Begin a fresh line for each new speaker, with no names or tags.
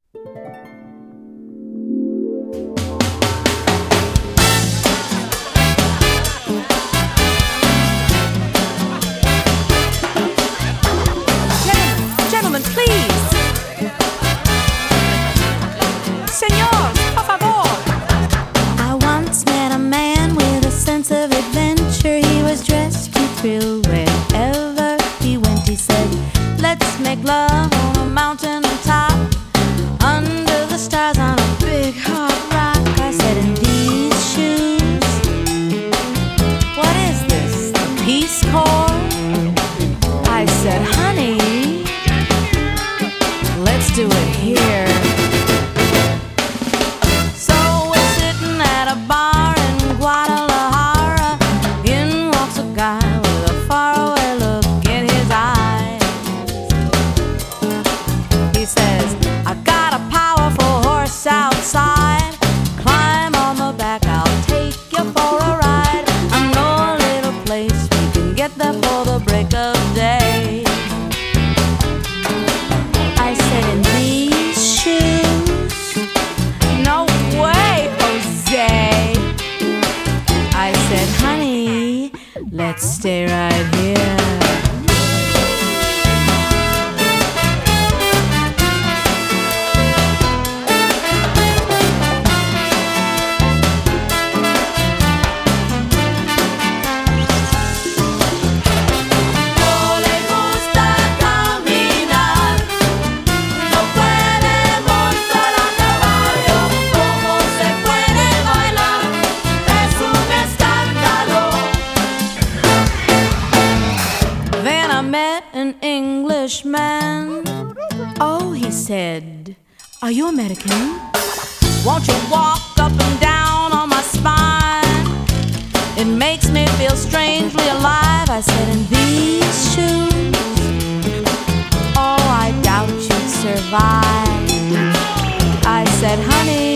Gentlemen, please. Señor, por favor. I once met a man with a sense of adventure. He was dressed to thrill wherever he went. He said, let's make love on a mountain top, under the stars on a big hard rock. I said, in these shoes, what is this, the Peace Corps? I said, honey, let's do it here. So we're sitting at a bar in Guadalajara. In walks a guy with a faraway look in his eyes. He says, I got a powerful horse outside. Climb on the back, I'll take you for a ride. I know a little place we can get there for the break of day. I said, in these shoes? No way, Jose. I said, honey, let's stay right here. Then I met an Englishman. Oh, he said, are you American? Won't you walk up and down on my spine? It makes me feel strangely alive. I said, in these shoes? Oh, I doubt you'd survive. I said, honey,